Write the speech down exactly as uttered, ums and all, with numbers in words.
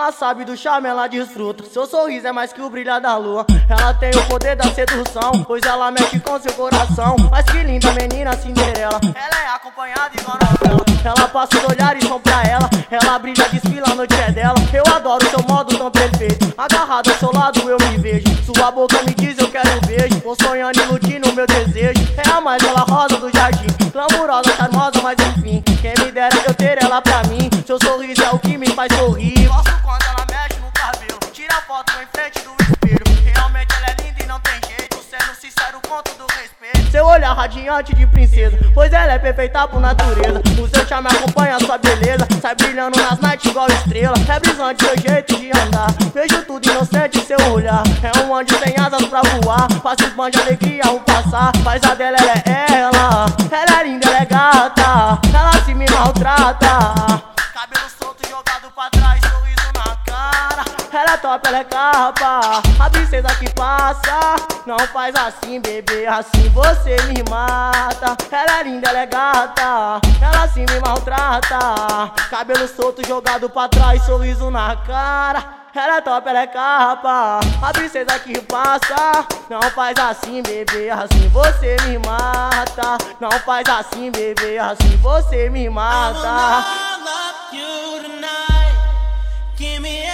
Ela sabe do charme, ela desfruta. Seu sorriso é mais que o brilho da lua. Ela tem o poder da sedução, pois ela mexe com seu coração. Mas que linda menina Cinderela, ela é acompanhada igual novela. Ela passa os olhares são pra ela, ela brilha, desfila, a noite é dela. Eu adoro seu modo tão perfeito, agarrado ao seu lado eu me vejo. Sua boca me diz eu quero um beijo, vou sonhando iludindo o meu desejo. É a mais bela rosa do jardim, glamurosa, charmosa, mas enfim, quem me dera eu ter ela pra mim. Seu sorriso é o que me faz sorrir. Gosto quando ela mexe no cabelo, tira foto em frente do espelho. Realmente ela é linda e não tem jeito, sendo sincero com todo respeito. Seu olhar radiante de princesa, pois ela é perfeita por natureza. O seu charme acompanha a sua beleza, sai brilhando nas nights igual estrela. É brisante seu jeito de andar, vejo tudo inocente em seu olhar. É um anjo sem asas pra voar, faz esbande de alegria ao passar. Mas a dela ela é ela, ela é linda, ela é gata, ela se me maltrata. Cabelo solto jogado pra trás, sorriso na cara. Ela é top, ela é capa, a princesa que passa. Não faz assim, bebê, assim você me mata. Ela é linda, ela é gata, ela se me maltrata. Cabelo solto jogado pra trás, sorriso na cara. Ela é top, ela é capa, a princesa que passa. Não faz assim, bebê, assim você me mata. Não faz assim, bebê, assim você me mata. You tonight, give me